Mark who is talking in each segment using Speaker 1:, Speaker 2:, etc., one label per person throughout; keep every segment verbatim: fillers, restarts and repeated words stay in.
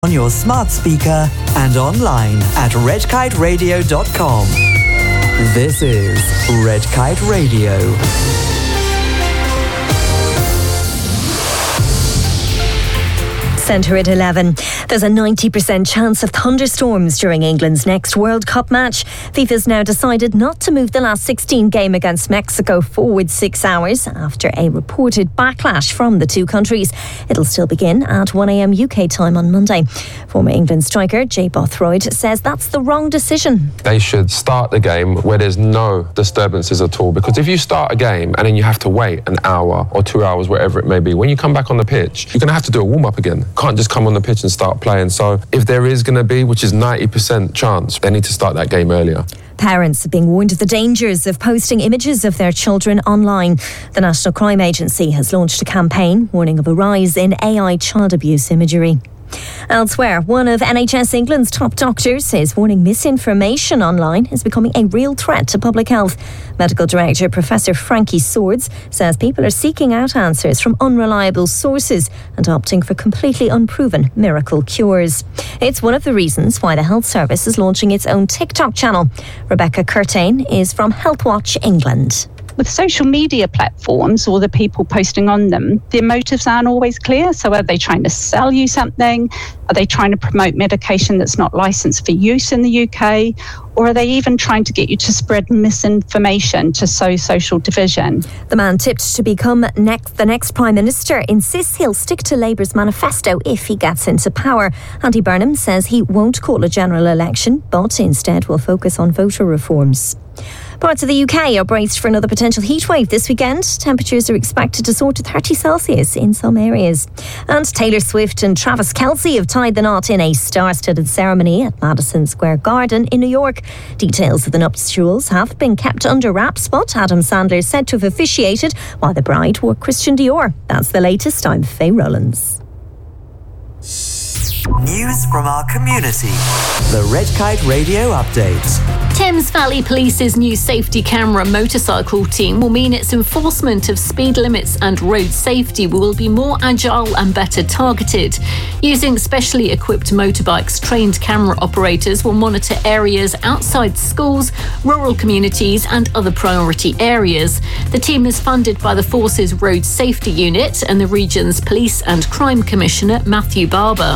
Speaker 1: On your smart speaker and online at red kite radio dot com. This is Red Kite Radio.
Speaker 2: Centre at eleven. There's a ninety percent chance of thunderstorms during England's next World Cup match. FIFA's now decided not to move the last sixteen game against Mexico forward six hours after a reported backlash from the two countries. It'll still begin at one a.m. U K time on Monday. Former England striker Jay Bothroyd says that's the wrong decision.
Speaker 3: They should start the game where there's no disturbances at all, because if you start a game and then you have to wait an hour or two hours, wherever it may be, when you come back on the pitch, you're going to have to do a warm-up again. Can't just come on the pitch and start playing. So if there is going to be, which is ninety percent chance, they need to start that game earlier.
Speaker 2: Parents are being warned of the dangers of posting images of their children online. The National Crime Agency has launched a campaign warning of a rise in A I child abuse imagery. Elsewhere, one of N H S England's top doctors is warning misinformation online is becoming a real threat to public health. Medical Director Professor Frankie Swords says people are seeking out answers from unreliable sources and opting for completely unproven miracle cures. It's one of the reasons why the Health Service is launching its own TikTok channel. Rebecca Curtain is from Healthwatch England.
Speaker 4: With social media platforms or the people posting on them, their motives aren't always clear. So are they trying to sell you something? Are they trying to promote medication that's not licensed for use in the U K? Or are they even trying to get you to spread misinformation to sow social division?
Speaker 2: The man tipped to become next, the next Prime Minister insists he'll stick to Labour's manifesto if he gets into power. Andy Burnham says he won't call a general election, but instead will focus on voter reforms. Parts of the U K are braced for another potential heatwave this weekend. Temperatures are expected to soar to thirty Celsius in some areas. And Taylor Swift and Travis Kelce have tied the knot in a star-studded ceremony at Madison Square Garden in New York. Details of the nuptials have been kept under wraps, but Adam Sandler is said to have officiated while the bride wore Christian Dior. That's the latest. I'm Faye Rowlands.
Speaker 1: News from our community. The Red Kite Radio Update.
Speaker 5: Thames Valley Police's new safety camera motorcycle team will mean its enforcement of speed limits and road safety will be more agile and better targeted. Using specially equipped motorbikes, trained camera operators will monitor areas outside schools, rural communities and other priority areas. The team is funded by the Force's Road Safety Unit and the region's Police and Crime Commissioner Matthew Barber.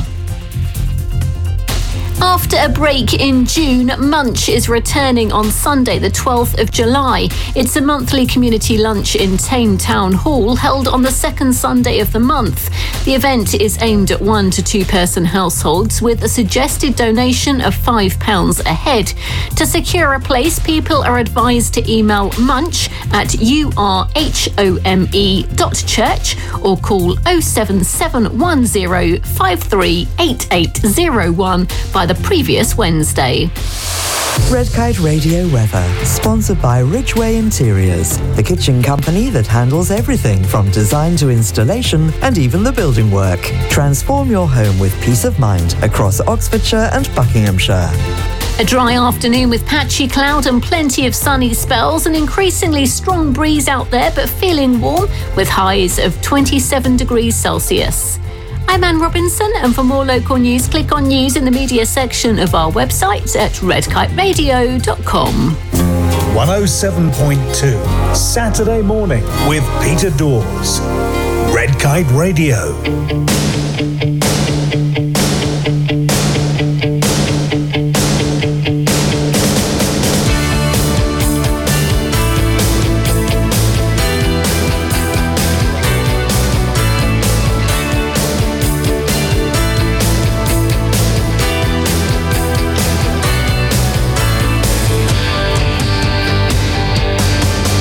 Speaker 5: After a break in June, Munch is returning on Sunday, the twelfth of July. It's a monthly community lunch in Tame Town Hall, held on the second Sunday of the month. The event is aimed at one to two person households with a suggested donation of five pounds a head. To secure a place, people are advised to email munch at urhome dot church or call oh seven seven one oh five three eight eight oh one by the previous Wednesday.
Speaker 1: Red Kite Radio weather, sponsored by Ridgeway Interiors, the kitchen company that handles everything from design to installation and even the building work. Transform your home with peace of mind across Oxfordshire and Buckinghamshire.
Speaker 5: A dry afternoon with patchy cloud and plenty of sunny spells. An increasingly strong breeze out there, but feeling warm with highs of twenty-seven degrees Celsius. I'm Anne Robinson, and for more local news, click on news in the media section of our website at red kite radio dot com.
Speaker 6: one oh seven point two, Saturday morning with Peter Dawes. Red Kite Radio.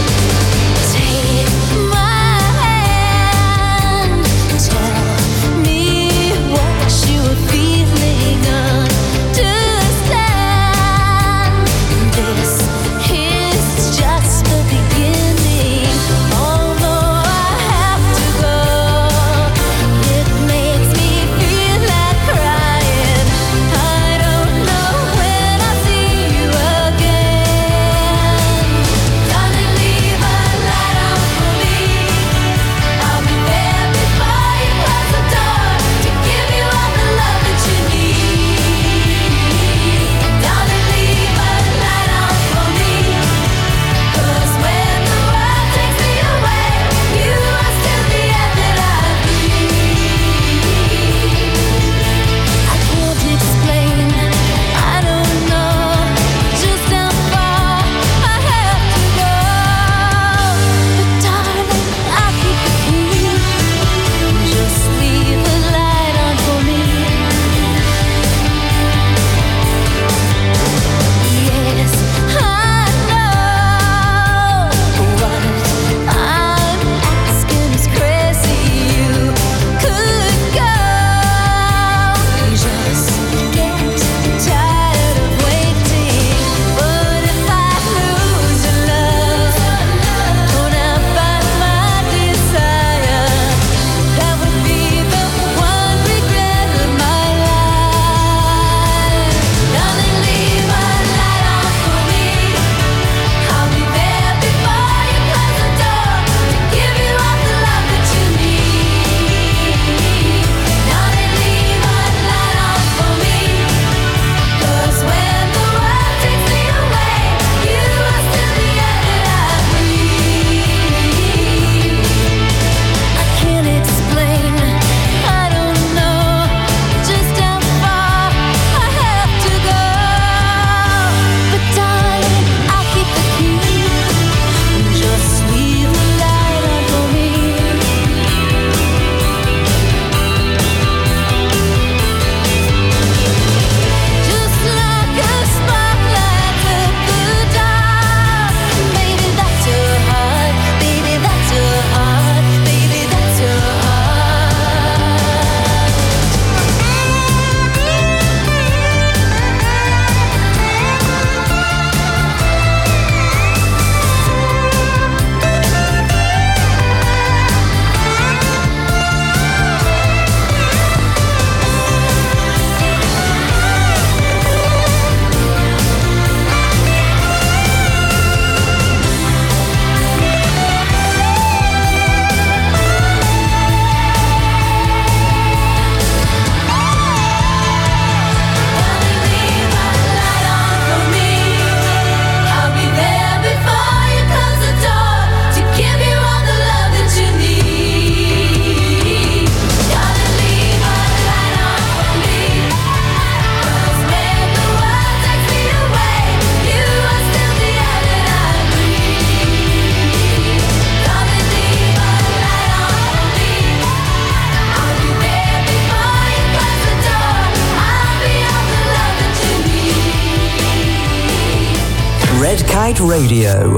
Speaker 7: Take my hand, tell me
Speaker 1: Kite Radio.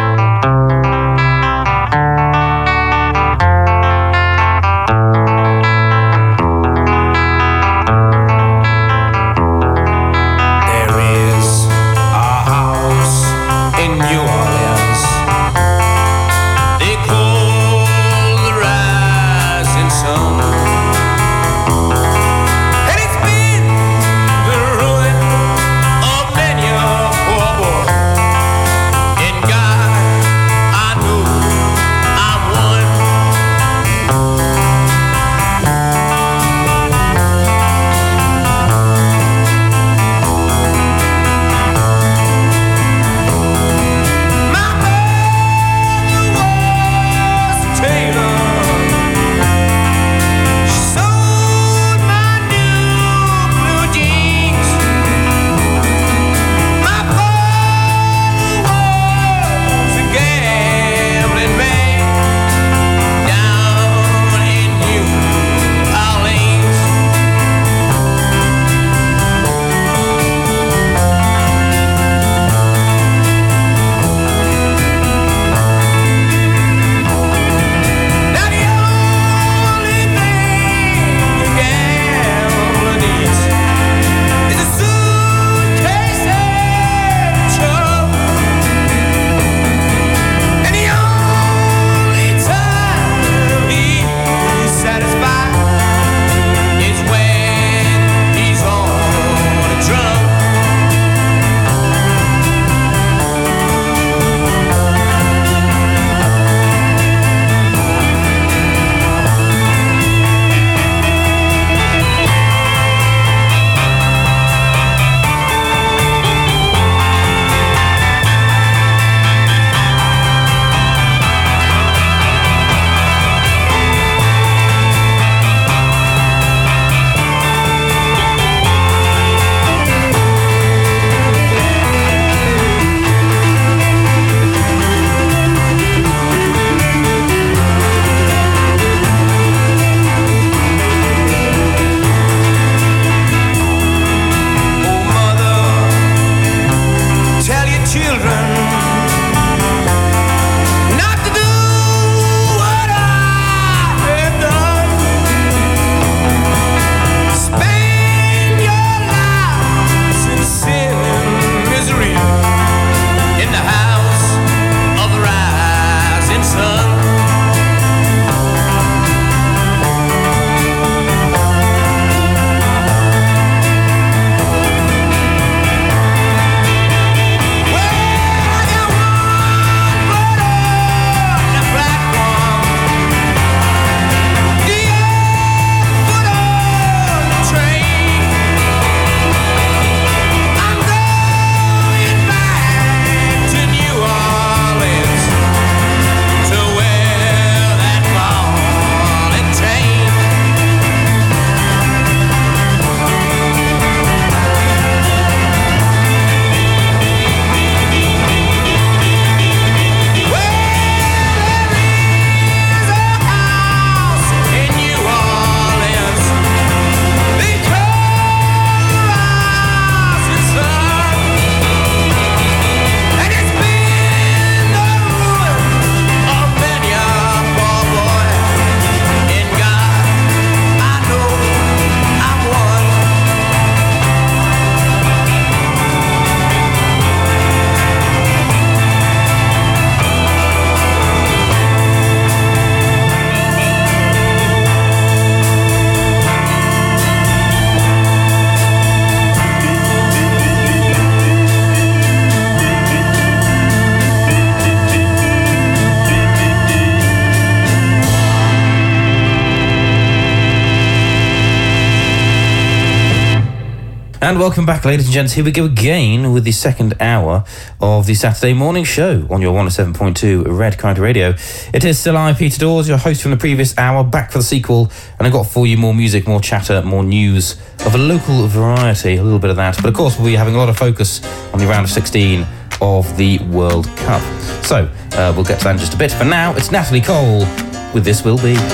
Speaker 7: And welcome back, ladies and gents. Here we go again with the second hour of the Saturday morning show on your one oh seven point two Red Kite Radio. It is still I, Peter Dawes, your host from the previous hour, back for the sequel, and I've got for you more music, more chatter, more news of a local variety, a little bit of that. But of course, we'll be having a lot of focus on the round of sixteen of the World Cup. So, uh, we'll get to that in just a bit. For now, it's Natalie Cole with This Will Be.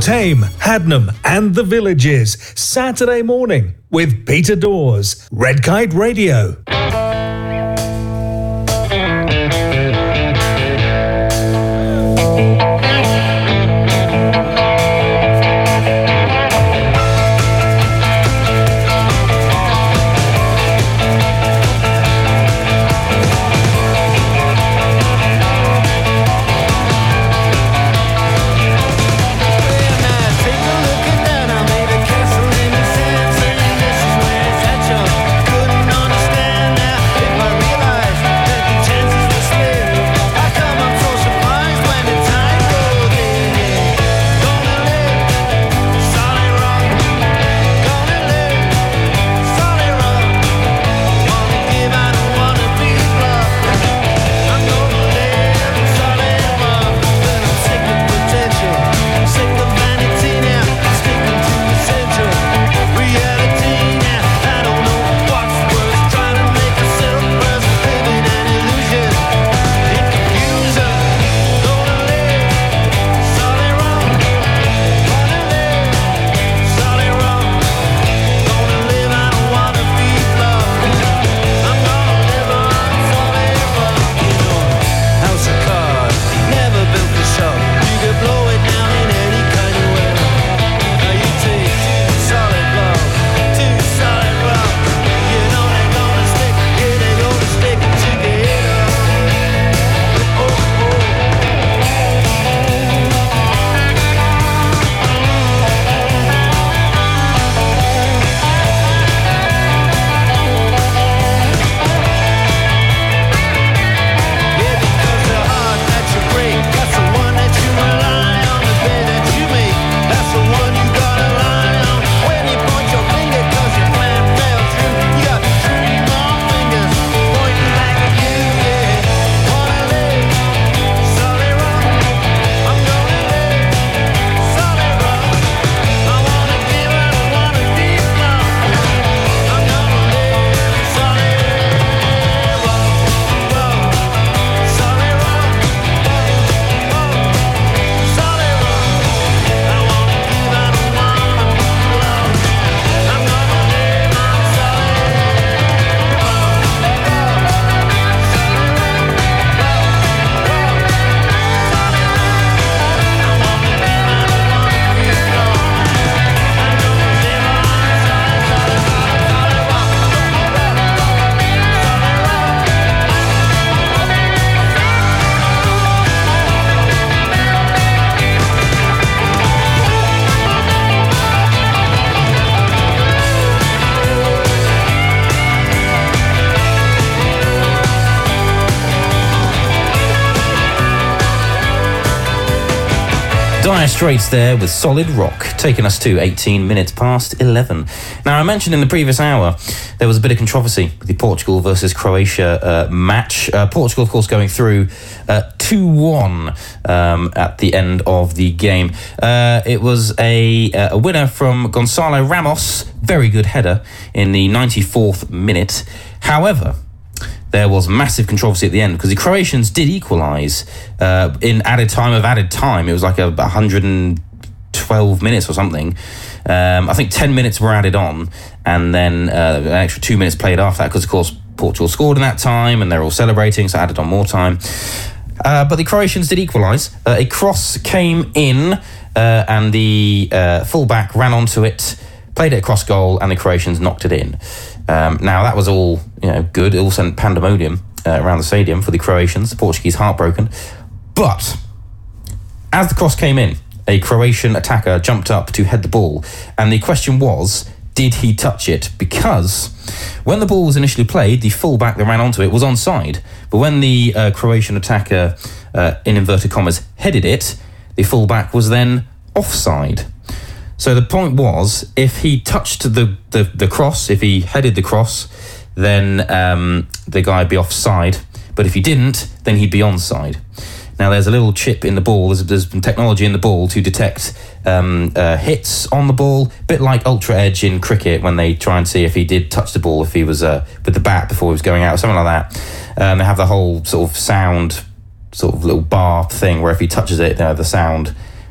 Speaker 6: Tame, Hadnam and the Villages, Saturday morning with Peter Dawes, Red Kite Radio.
Speaker 7: Dire Straits there with Solid Rock, taking us to eighteen minutes past eleven. Now, I mentioned in the previous hour there was a bit of controversy with the Portugal versus Croatia uh, match. Uh, Portugal, of course, going through uh, two one um, at the end of the game. Uh, it was a, a winner from Gonçalo Ramos, very good header in the ninety-fourth minute. However, there was massive controversy at the end because the Croatians did equalise uh, in added time of added time. It was like a one hundred twelve minutes or something. Um, I think ten minutes were added on, and then uh, an extra two minutes played after that because, of course, Portugal scored in that time and they're all celebrating, so added on more time. Uh, but the Croatians did equalise. Uh, a cross came in uh, and the uh, fullback ran onto it, played it across goal, and the Croatians knocked it in. Um, now, that was all, you know, good. It all sent pandemonium uh, around the stadium for the Croatians, the Portuguese heartbroken. But as the cross came in, a Croatian attacker jumped up to head the ball. And the question was, did he touch it? Because when the ball was initially played, the fullback that ran onto it was onside. But when the uh, Croatian attacker, uh, in inverted commas, headed it, the fullback was then offside. So the point was, if he touched the, the, the cross, if he headed the cross, then um, the guy would be offside. But if he didn't, then he'd be onside. Now, there's a little chip in the ball. There's, there's been technology in the ball to detect um, uh, hits on the ball, a bit like Ultra Edge in cricket when they try and see if he did touch the ball, if he was uh, with the bat before he was going out, something like that. Um, they have the whole sort of sound, sort of little bar thing where if he touches it, you know, the sound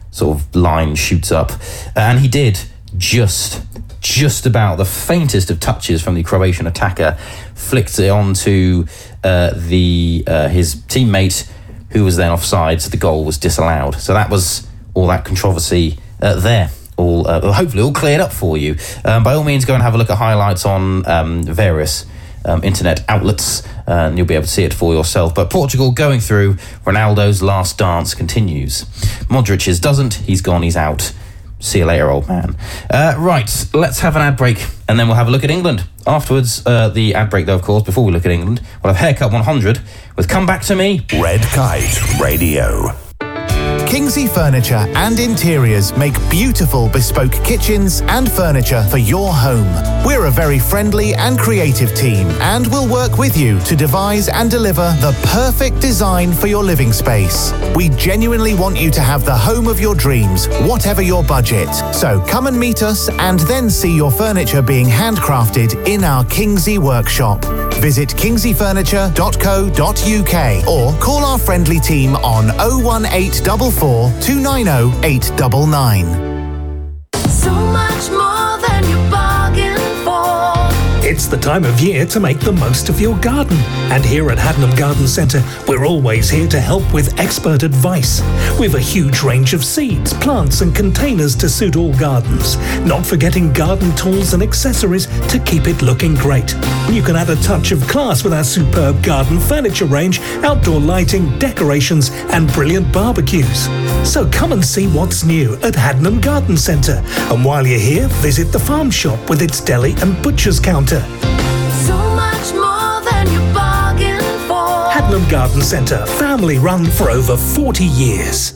Speaker 7: sort of line shoots up. And he did just, just about the faintest of touches from the Croatian attacker, flicked it onto uh, the uh, his teammate, who was then offside, so the goal was disallowed. So that was all that controversy uh, there. All uh, hopefully all cleared up for you. Um, by all means, go and have a look at highlights on um, various um, internet outlets, uh, and you'll be able to see it for yourself. But Portugal going through. Ronaldo's last dance continues. Modric's doesn't. He's gone. He's out. See you later, old man. Uh, right, let's have an ad break, and then we'll have a look at England. Afterwards, uh, the ad break, though, of course, before we look at England, we'll have Haircut one hundred with Come Back to Me.
Speaker 6: Red Kite Radio. Kingsley Furniture and Interiors make beautiful bespoke kitchens and furniture for your home. We're a very friendly and creative team, and we'll work with you to devise and deliver the perfect design for your living space. We genuinely want you to have the home of your dreams, whatever your budget. So come and meet us and then see your furniture being handcrafted in our Kingsley workshop. Visit kingsley furniture dot co dot uk or call our friendly team on oh one eight four four, two nine oh, eight nine nine.
Speaker 8: So much more than you bargained for.
Speaker 6: It's the time of year to make the most of your garden. And here at Haddenham Garden Centre, we're always here to help with expert advice. We've a huge range of seeds, plants and containers to suit all gardens, not forgetting garden tools and accessories to keep it looking great. You can add a touch of class with our superb garden furniture range, outdoor lighting, decorations and brilliant barbecues. So come and see what's new at Haddenham Garden Centre. And while you're here, visit the farm shop with its deli and butcher's counter.
Speaker 8: So much more than you bargained for.
Speaker 6: Haddenham Garden Centre, family run for over forty years.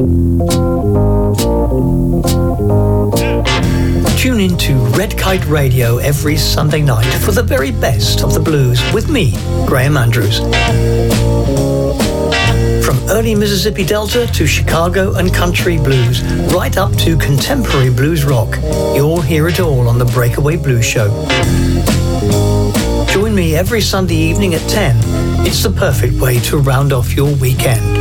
Speaker 9: Tune in to Red Kite Radio every Sunday night for the very best of the blues with me, Graham Andrews. From early Mississippi Delta to Chicago and country blues, right up to contemporary blues rock, you'll hear it all on the Breakaway Blues Show. Join me every Sunday evening at ten. It's the perfect way to round off your weekend.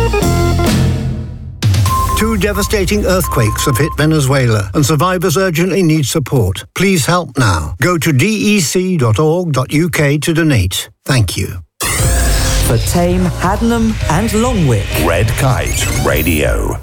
Speaker 10: Two devastating earthquakes have hit Venezuela and survivors urgently need support. Please help now. Go to d e c dot org dot u k to donate. Thank you.
Speaker 1: For Tame, Haddenham and Longwick.
Speaker 6: Red Kite Radio.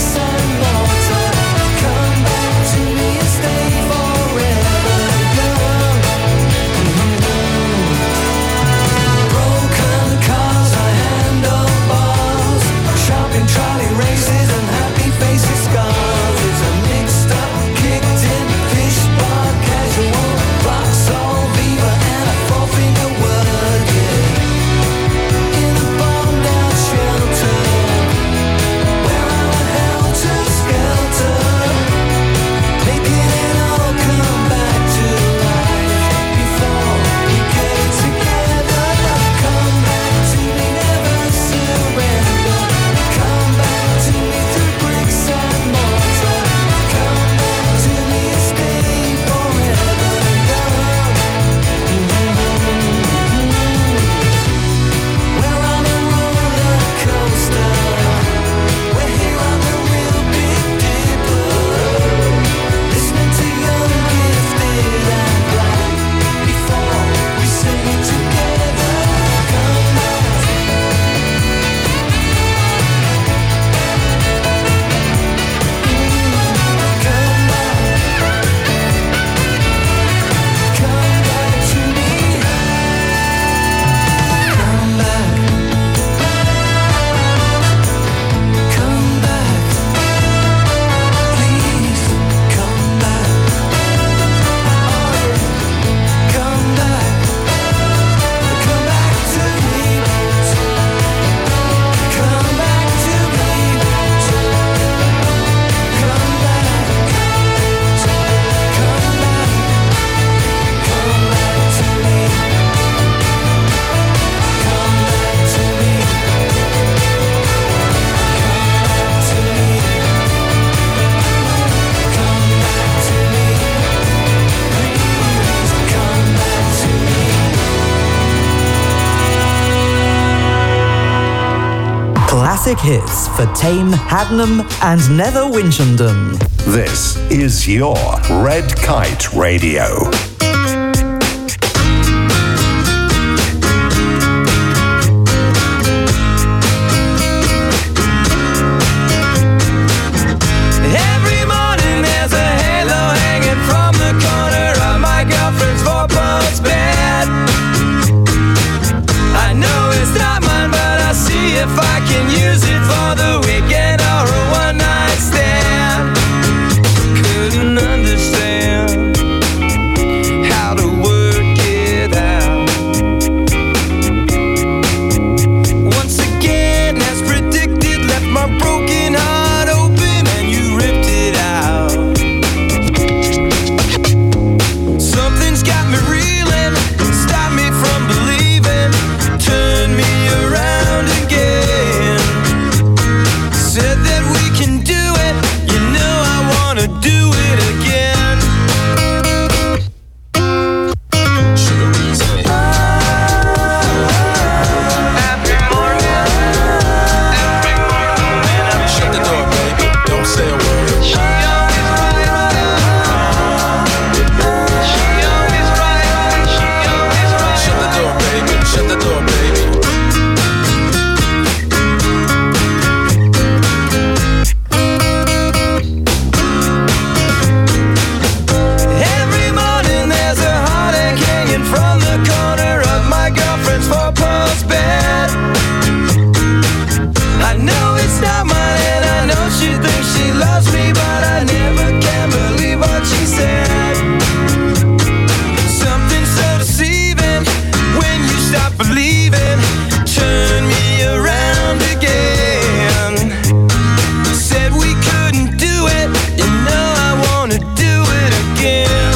Speaker 8: Come back to me and stay forever. Go.
Speaker 1: classic hits for Tame, Haddenham and Nether Winchendon.
Speaker 11: This is your Red Kite Radio.
Speaker 12: If I can use it for the weekend or a one night stand, couldn't understand how to work it out. Once again, as predicted, left my broken heart open and you ripped it out. Something's got me reeling, stopped me from believing, turned me around again. Said that we can do it, you know I wanna do it again. Sugar music. Every morning, every morning. Shut the door, baby, don't say a word. She always right, she always right, she always right. Shut the door, baby, shut the door, baby. From the corner of my girlfriend's four-post bed, I know it's not mine and I know she thinks she loves me, but I never can believe what she said. Something so deceiving when you stop believing, turn me around again. Said we couldn't do it, you know I wanna do it again.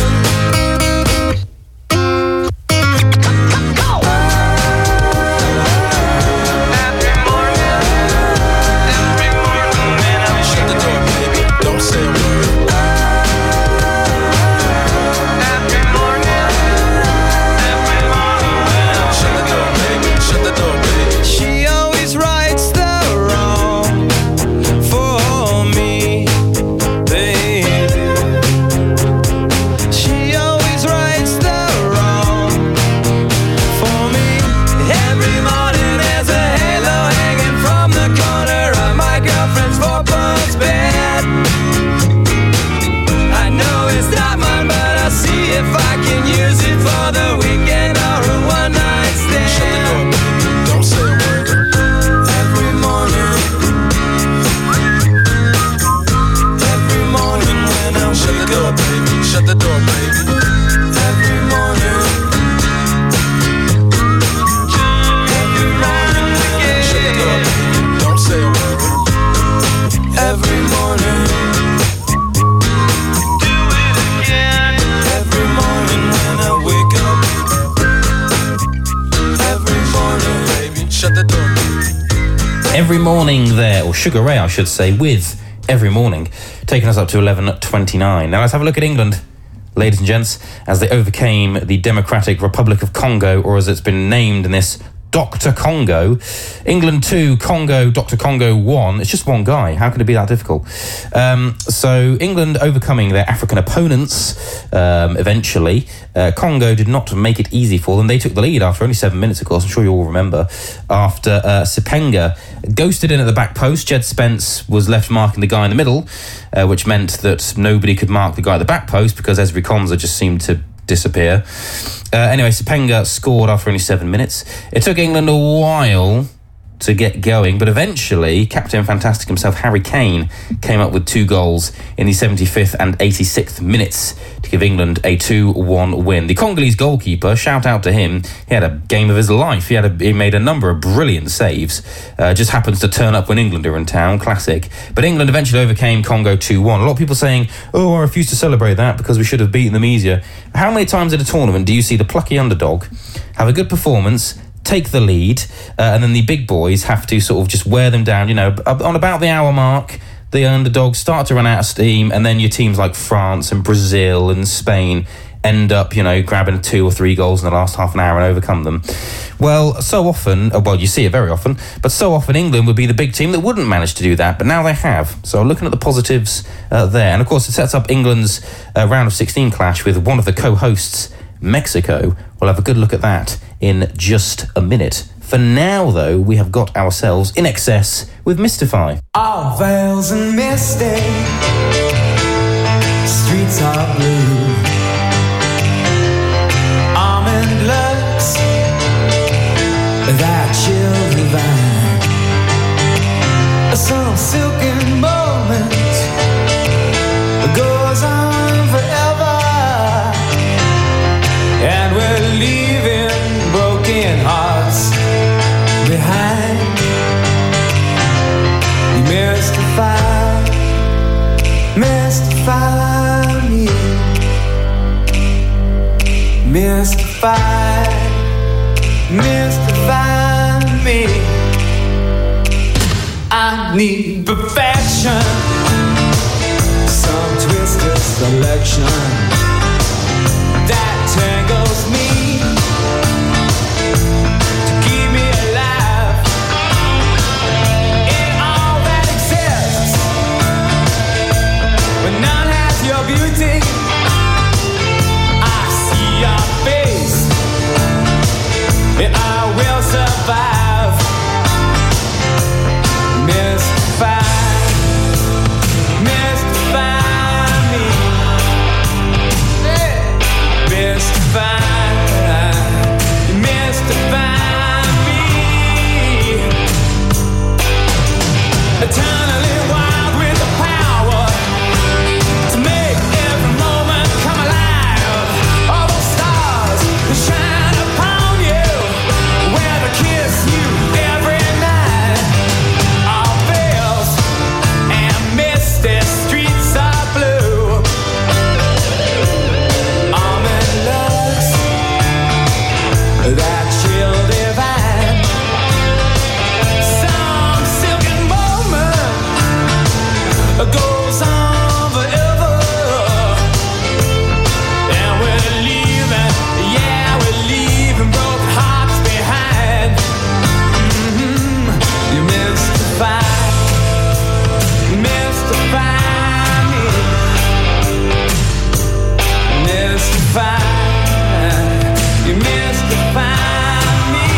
Speaker 7: Every Morning there, or Sugar Ray I should say, with Every Morning, taking us up to eleven twenty-nine. Now let's have a look at England, ladies and gents, as they overcame the Democratic Republic of Congo, or as it's been named in this, Doctor Congo. England two, Congo, Doctor Congo one. It's just one guy. How could it be that difficult? Um, so England overcoming their African opponents um, eventually. Uh, Congo did not make it easy for them. They took the lead after only seven minutes, of course. I'm sure you all remember. After uh, Sipenga ghosted in at the back post, Jed Spence was left marking the guy in the middle, uh, which meant that nobody could mark the guy at the back post because Ezri Konsa just seemed to disappear. Uh, anyway, Sipenga scored after only seven minutes. It took England a while to get going, but eventually Captain Fantastic himself, Harry Kane, came up with two goals in the seventy-fifth and eighty-sixth minutes to give England a two one win. The Congolese goalkeeper, shout out to him, he had a game of his life. He had a, he made a number of brilliant saves. Uh, just happens to turn up when England are in town, classic. But England eventually overcame Congo two one. A lot of people saying, oh, I refuse to celebrate that because we should have beaten them easier. How many times in a tournament do you see the plucky underdog have a good performance, take the lead, uh, and then the big boys have to sort of just wear them down? You know, on about the hour mark, the underdogs start to run out of steam, and then your teams like France and Brazil and Spain, end up, you know, grabbing two or three goals in the last half an hour and overcome them. Well, so often, well, you see it very often, but so often England would be the big team that wouldn't manage to do that, but now they have. So looking at the positives uh, there, and of course it sets up England's uh, round of sixteen clash with one of the co-hosts, Mexico. We'll have a good look at that in just a minute. For now, though, we have got ourselves In Excess with Mystify.
Speaker 12: All veils and misty, streets are blue. Almond looks, that chill divine. Some silken moment goes on forever, and we're leaving broken hearts behind. You mystify, mystify me, mystify, mystify me. I need perfection, some twisted selection that tangles me to keep me alive in all that exists, but none has your beauty. I see your face and I will survive. Mystify, mystify me, mystify, mystify me. Eternally wild with the power to make every moment come alive. All those stars that shine upon you, where to kiss you every night. All veils and misty streets are blue. Almond looks, that chill divine. Some silken moment goes on forever, and we're leaving, yeah, we're leaving broken hearts behind. Mm-hmm. You mystify, mystify me, mystify, you mystify me.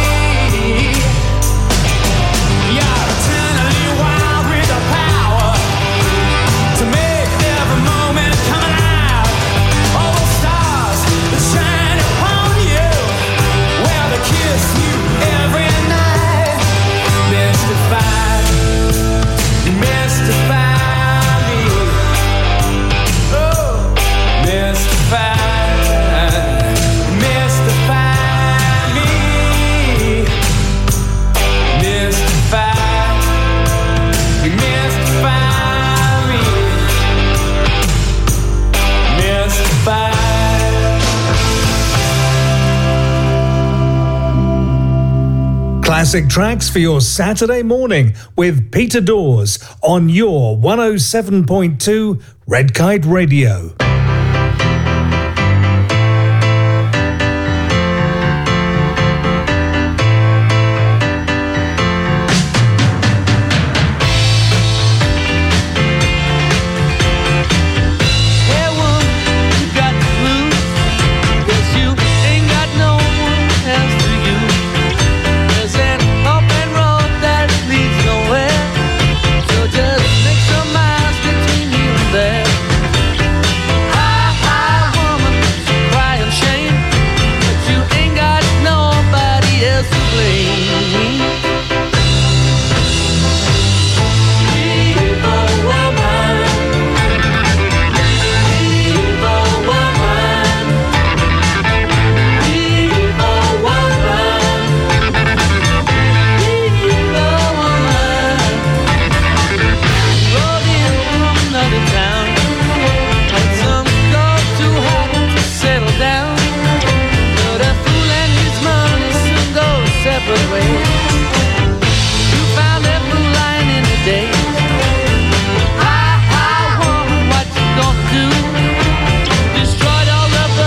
Speaker 12: You're eternally wild with the power to make every moment come alive. All those stars that shine upon you, well, they kiss you every night. Mystify, you mystify me. Oh, mystify, mystify me. Mystify, you mystify me. Mystify.
Speaker 13: Classic tracks for your Saturday morning with Peter Dawes on your one oh seven point two Red Kite Radio.
Speaker 12: Hey, woman, you got the blues, 'cause you ain't got no one else to you. There's an open road that leads nowhere, so just make some miles between you and there. Hi, hi, woman, so cry and shame, but you ain't got nobody else to blame. Evil woman, evil woman, evil woman, evil woman. Rode in from another town, had some girl too hot to settle down, but a fool and his money soon go separate ways. You found that fool lying in the days. Hi, hi, woman, what you gonna do? Destroyed all the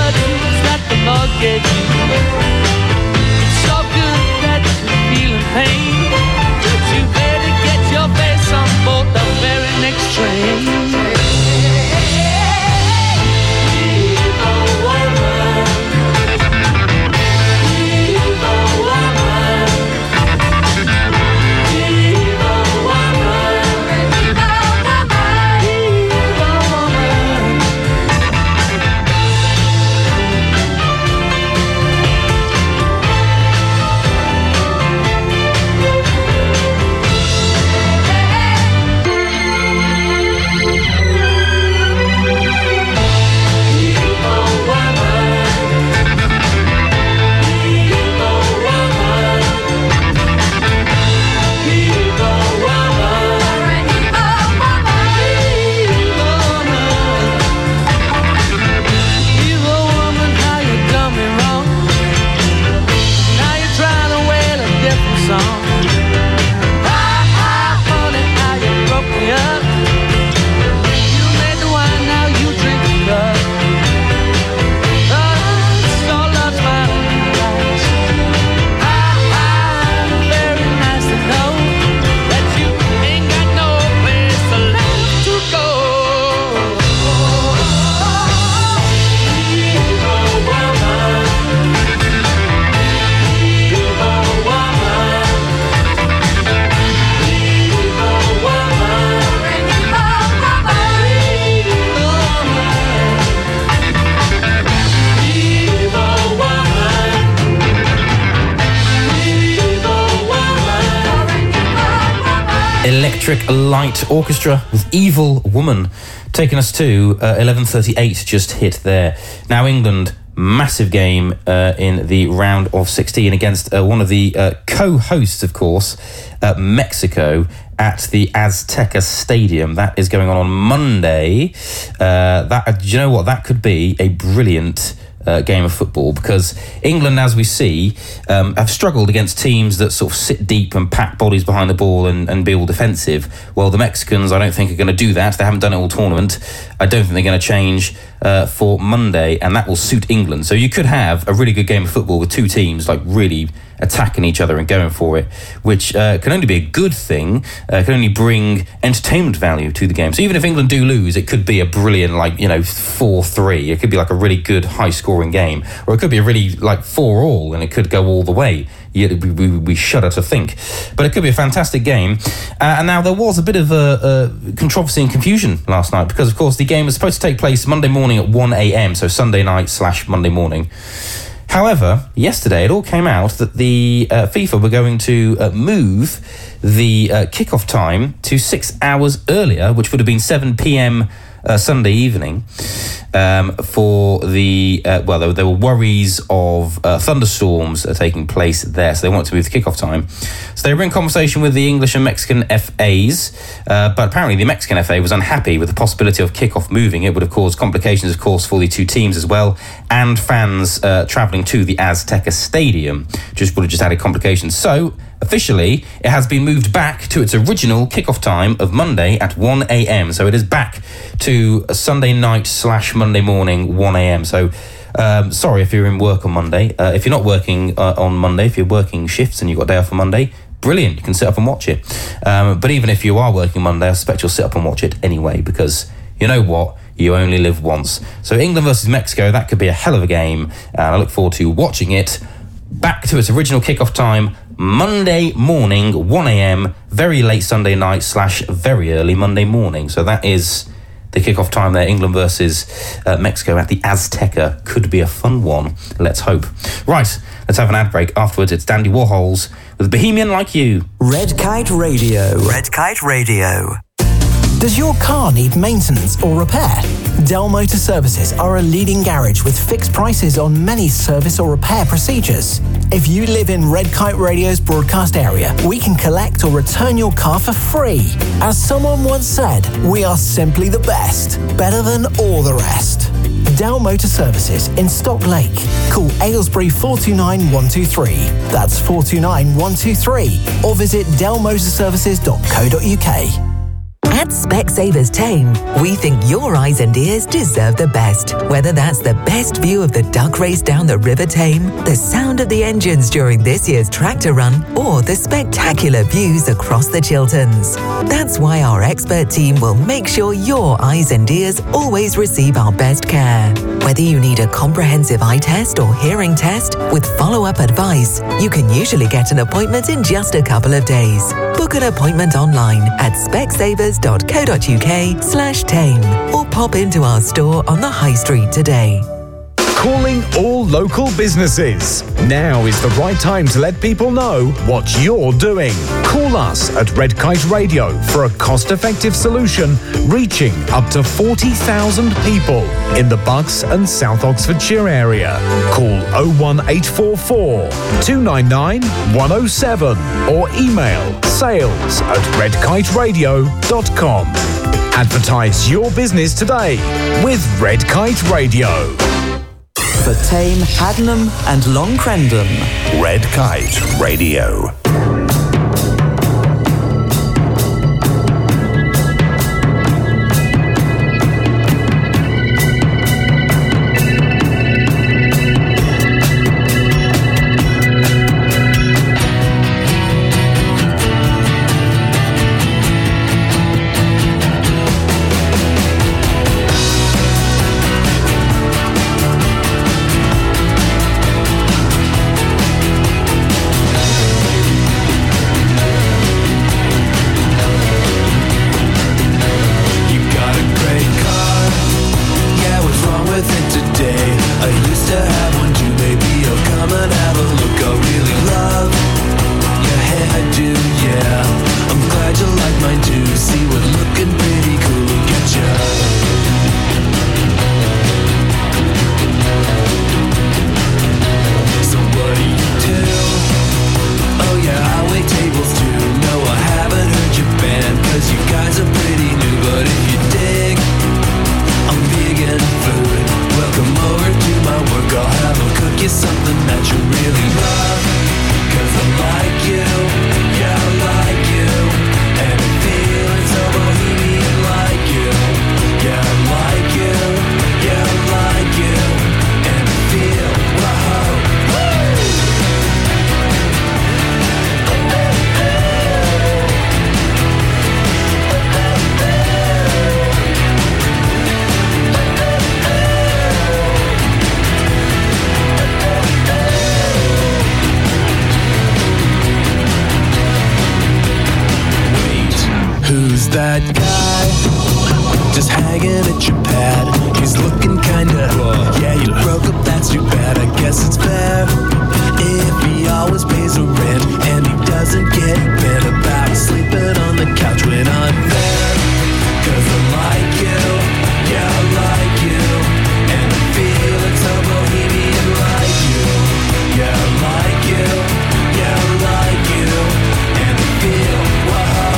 Speaker 7: Electric Light Orchestra with Evil Woman, taking us to uh, eleven thirty-eight just hit there. Now England, massive game uh, in the round of sixteen against uh, one of the uh, co-hosts, of course, uh, Mexico, at the Azteca Stadium. That is going on on Monday. Uh, that, do you know what? That could be a brilliant Uh, game of football, because England, as we see, um, have struggled against teams that sort of sit deep and pack bodies behind the ball and, and be all defensive. Well, the Mexicans, I don't think, are going to do that. They haven't done it all tournament. I don't think they're going to change uh, for Monday, and that will suit England. So you could have a really good game of football with two teams like really attacking each other and going for it, which uh, can only be a good thing, uh, can only bring entertainment value to the game. So even if England do lose, it could be a brilliant, like, you know, four three. It could be like a really good high-scoring game. Or it could be a really, like, four all, and it could go all the way. We, we, we shudder to think. But it could be a fantastic game. Uh, and now there was a bit of a, a controversy and confusion last night, because, of course, the game was supposed to take place Monday morning at one a.m, so Sunday night slash Monday morning. However, yesterday it all came out that the uh, FIFA were going to uh, move the uh, kickoff time to six hours earlier, which would have been seven p.m. Uh, Sunday evening, um, for the, uh, well, there, there were worries of uh, thunderstorms uh, taking place there, so they wanted to move the kickoff time. So they were in conversation with the English and Mexican F As, uh, but apparently the Mexican F A was unhappy with the possibility of kickoff moving. It would have caused complications, of course, for the two teams as well, and fans uh, travelling to the Azteca Stadium, just would have just added complications. So, officially, it has been moved back to its original kickoff time of Monday at one a.m. So it is back to Sunday night slash Monday morning, one a.m. So um, sorry if you're in work on Monday. Uh, if you're not working uh, on Monday, if you're working shifts and you've got a day off on Monday, brilliant, you can sit up and watch it. Um, but even if you are working Monday, I suspect you'll sit up and watch it anyway, because you know what? You only live once. So England versus Mexico, that could be a hell of a game. And I look forward to watching it back to its original kickoff time, Monday morning, one a.m, very late Sunday night slash very early Monday morning. So that is the kickoff time there, England versus uh, Mexico at the Azteca. Could be a fun one. Let's hope. Right, let's have an ad break. Afterwards, it's Dandy Warhols with Bohemian Like You.
Speaker 1: Red Kite Radio. Red Kite Radio.
Speaker 14: Does your car need maintenance or repair? Dell Motor Services are a leading garage with fixed prices on many service or repair procedures. If you live in Red Kite Radio's broadcast area, we can collect or return your car for free. As someone once said, we are simply the best, better than all the rest. Dell Motor Services in Stock Lake. Call Aylesbury four two nine, one two three. That's four two nine, one two three. Or visit dell motor services dot co dot uk.
Speaker 15: At Specsavers Tame, we think your eyes and ears deserve the best. Whether that's the best view of the duck race down the River Tame, the sound of the engines during this year's tractor run, or the spectacular views across the Chilterns. That's why our expert team will make sure your eyes and ears always receive our best care. Whether you need a comprehensive eye test or hearing test with follow-up advice, you can usually get an appointment in just a couple of days. Book an appointment online at specsavers dot co dot uk slash tame or pop into our store on the High Street today.
Speaker 16: Calling all local businesses. Now is the right time to let people know what you're doing. Call us at Red Kite Radio for a cost-effective solution reaching up to forty thousand people in the Bucks and South Oxfordshire area. Call oh one eight four four, two nine nine, one oh seven or email sales at red kite radio dot com. Advertise your business today with Red Kite Radio.
Speaker 1: For Tame, Haddenham and Long Crendon.
Speaker 11: Red Kite Radio.
Speaker 12: make you something that you really love. Cause I like you, yeah I like you. And I'm feeling so bohemian like you. Yeah I like you, yeah I like you. And I feel, wow, who's that guy? Just hanging at your pad. He's looking kinda, yeah, you broke up, that's too bad. I guess it's fair if he always pays the rent and he doesn't get bent about sleeping on the couch when I'm there. Cause I like you, yeah I like you. And I'm feeling so bohemian like you. Yeah I like you, yeah I like you. And I feel, whoa.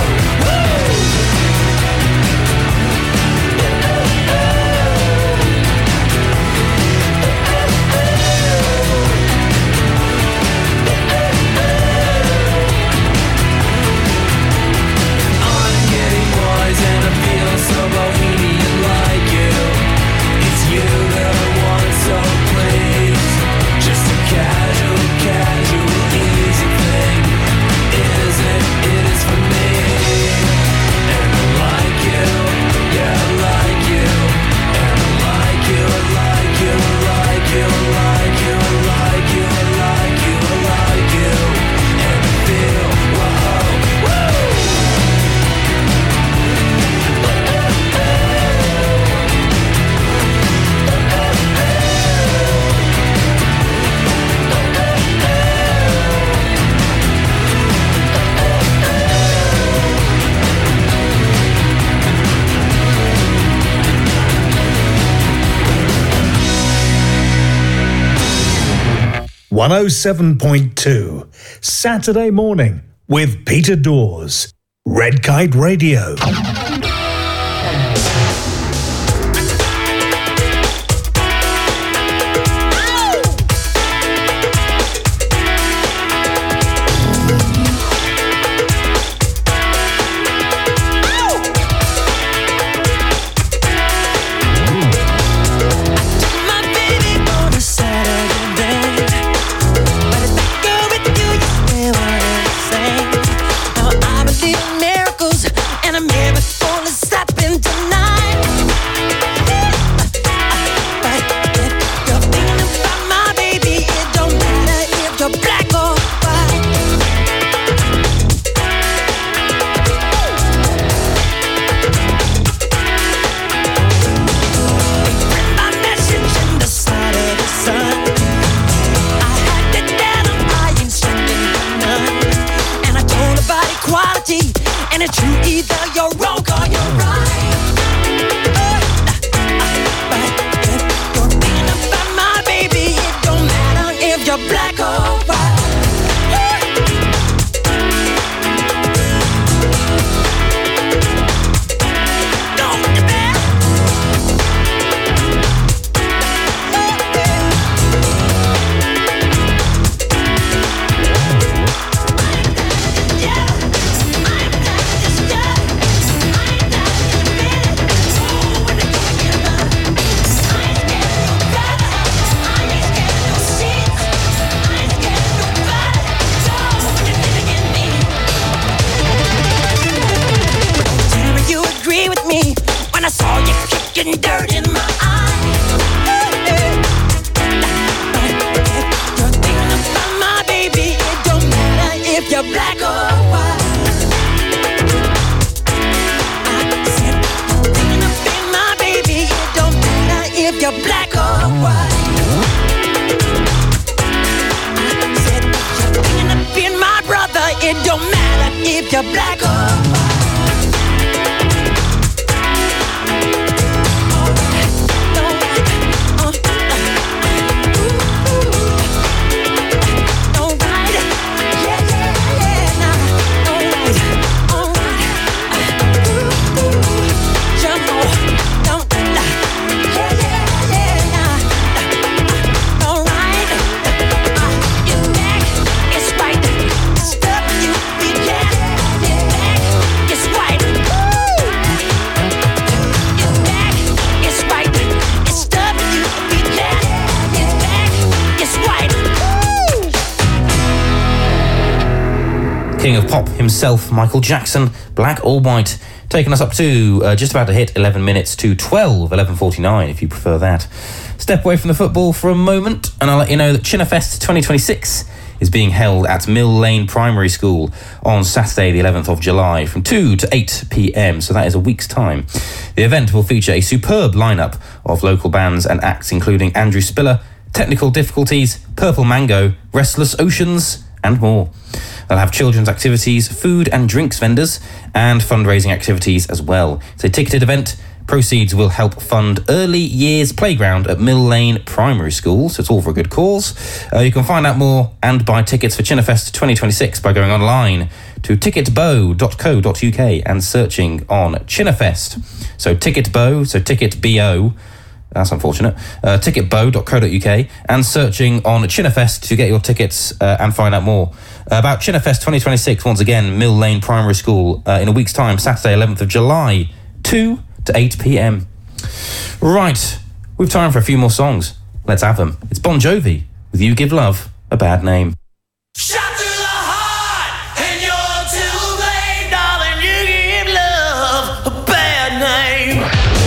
Speaker 12: And I feel so bohemian like you. It's you that I want, so please. Just a casual, casual, easy thing. Is it? It is for me. And I like you, yeah I like you. And I like you, I like you, I like you, I like you, I like you, I like you, I like you. And I feel, whoa, woo!
Speaker 13: one oh seven point two, Saturday morning with Peter Dawes, Red Kite Radio.
Speaker 7: King of Pop himself, Michael Jackson, Black or White, taking us up to uh, just about to hit eleven minutes to twelve, eleven forty-nine if you prefer that. Step away from the football for a moment and I'll let you know that Chinnafest twenty twenty-six is being held at Mill Lane Primary School on Saturday the eleventh of July from two to eight p.m, so that is a week's time. The event will feature a superb lineup of local bands and acts including Andrew Spiller, Technical Difficulties, Purple Mango, Restless Oceans and more. They'll have children's activities, food and drinks vendors and fundraising activities as well. It's a ticketed event. Proceeds will help fund early years playground at Mill Lane Primary School, so it's all for a good cause. Uh, you can find out more and buy tickets for Chinnafest twenty twenty-six by going online to ticketbow dot co dot uk and searching on Chinnafest. So Ticketbow, so Ticket B O, that's unfortunate, uh, ticketbow dot co dot uk and searching on Chinnafest to get your tickets uh, and find out more. Uh, about Chinnafest twenty twenty-six, once again, Mill Lane Primary School uh, in a week's time, Saturday eleventh of July, two to eight p.m. Right, we've time for a few more songs. Let's have them. It's Bon Jovi with You Give Love a Bad Name.
Speaker 12: Shot through the heart, and you're too late, darling. You give love a bad name.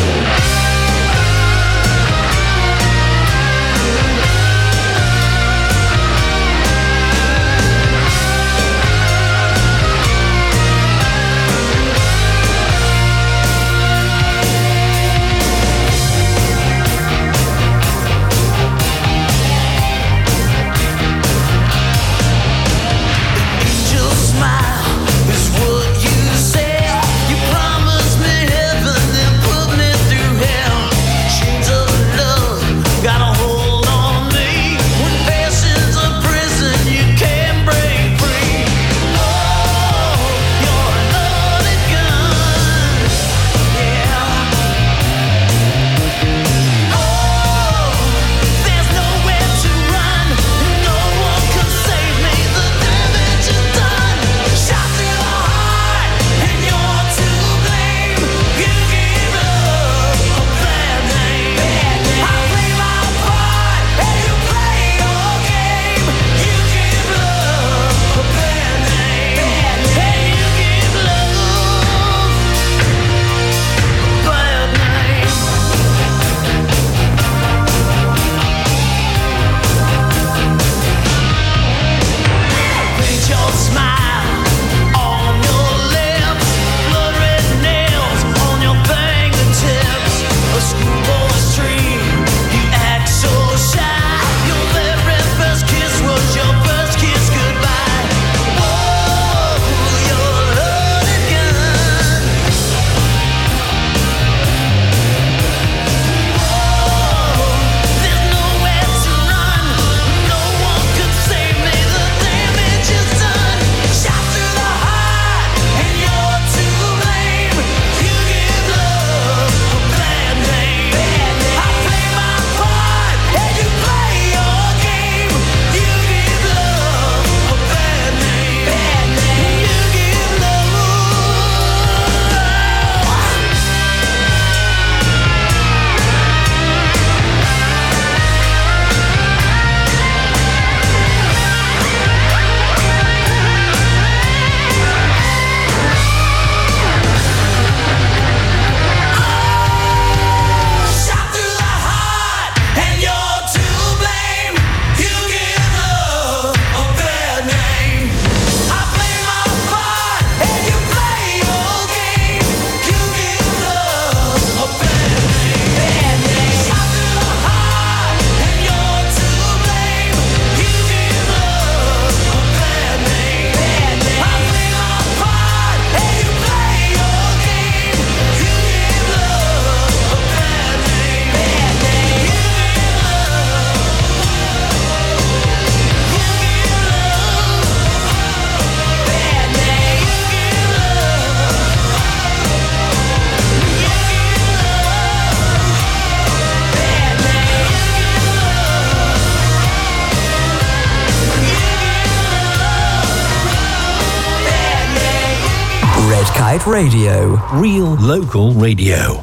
Speaker 1: Kite Radio. Real local radio.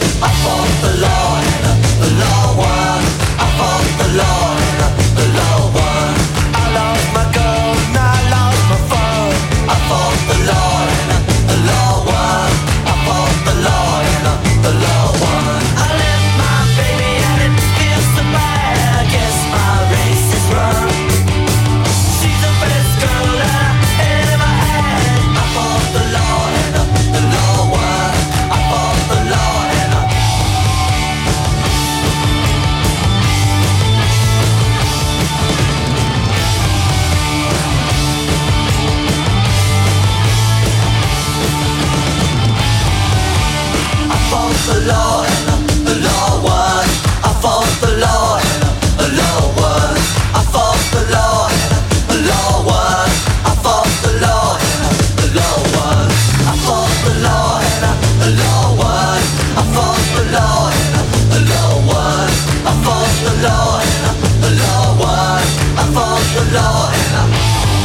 Speaker 12: I fought the law and the law won. I fought the law and the law won. I lost my gold and I lost my phone. I fought the law and the law won. I fought the law and the law won. I left my baby and it feels so bad. I guess my race is run. She's the best girl that I ever had. I fought the law and the law won. I fought the law and I fought the law and the law won. I fought the law and the law won. I fought the law and the law won. I fought the law and the law won. I fought the law and the law won. I fought the law and the law won. I fought the law and the law won. I fought the law and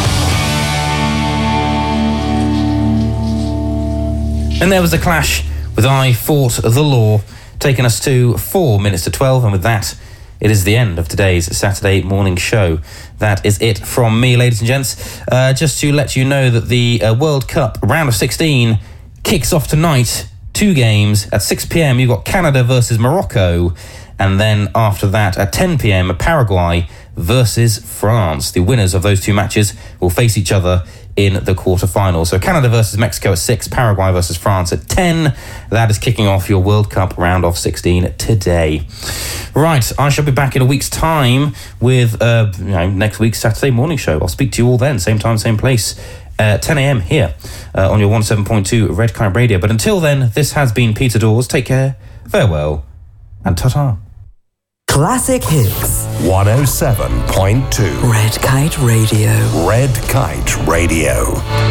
Speaker 7: And there was the Clash with I Fought the Law, taking us to four minutes to twelve, and with that, it is the end of today's Saturday morning show. That is it from me, ladies and gents. Uh, just to let you know that the uh, World Cup round of sixteen kicks off tonight. Two games at six p.m. You've got Canada versus Morocco, and then after that at ten p.m. Paraguay versus France. The winners of those two matches will face each other in the quarterfinals. So Canada versus Mexico at six, Paraguay versus France at ten. That is kicking off your World Cup round of sixteen today. Right, I shall be back in a week's time with uh, you know, next week's Saturday morning show. I'll speak to you all then, same time, same place, uh, ten a.m. here uh, on your one oh seven point two Red Kite Radio. But until then, this has been Peter Dawes. Take care, farewell, and ta-ta.
Speaker 1: Classic hits.
Speaker 11: one oh seven point two
Speaker 1: Red Kite Radio.
Speaker 11: Red Kite Radio.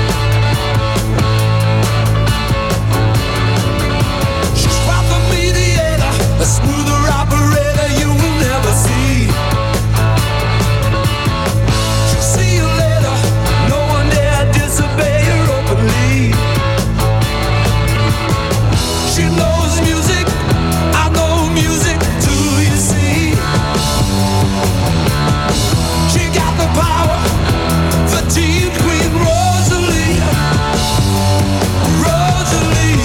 Speaker 12: She's quite the mediator, a smoother operator you will never see. She'll see you later, no one dare disobey her openly. She knows music, I know music too, you see. She got the power, the teen queen Rosalie. Rosalie.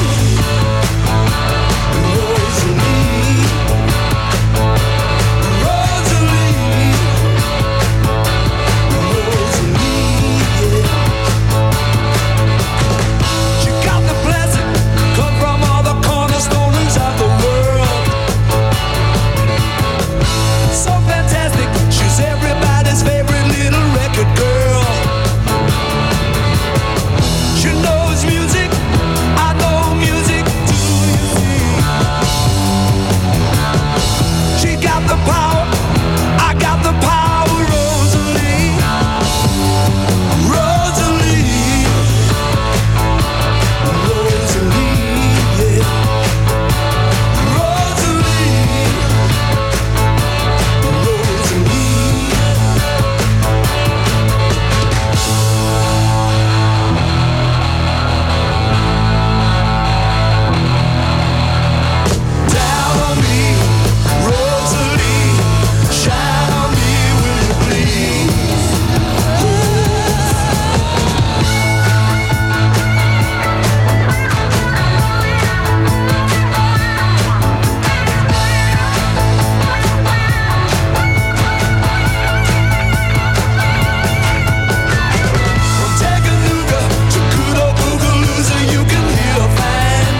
Speaker 12: Rosalie. Rosalie. Rosalie, yeah. She got the blessing, come from all the cornerstones of the world. So fantastic, she's everybody's favorite little record girl. She knows music, I know music too, you see. She got the power, I got the power, Rosalie. Rosalie. Rosalie, yeah. Rosalie. Down on me, Rosalie, shine on me, will you please? From Chattanooga to Kudo Boogalooza, you can hear her fine.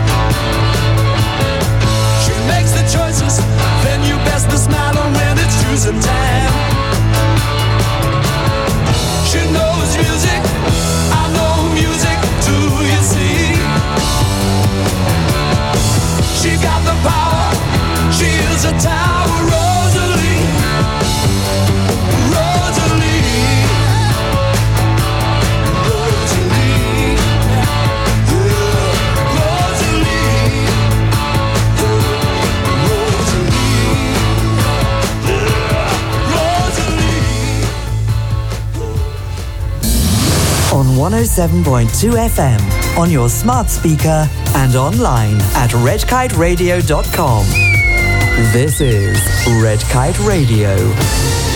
Speaker 12: She makes the choices, then you best to smile on when it's choosing time. She knows music, I know music too, you see. She got the power, she is a tower, Rosalie. Rosalie. Rosalie. Yeah. Rosalie.
Speaker 1: On one oh seven point two F M, on your smart speaker, and online at red kite radio dot com. This is Red Kite Radio.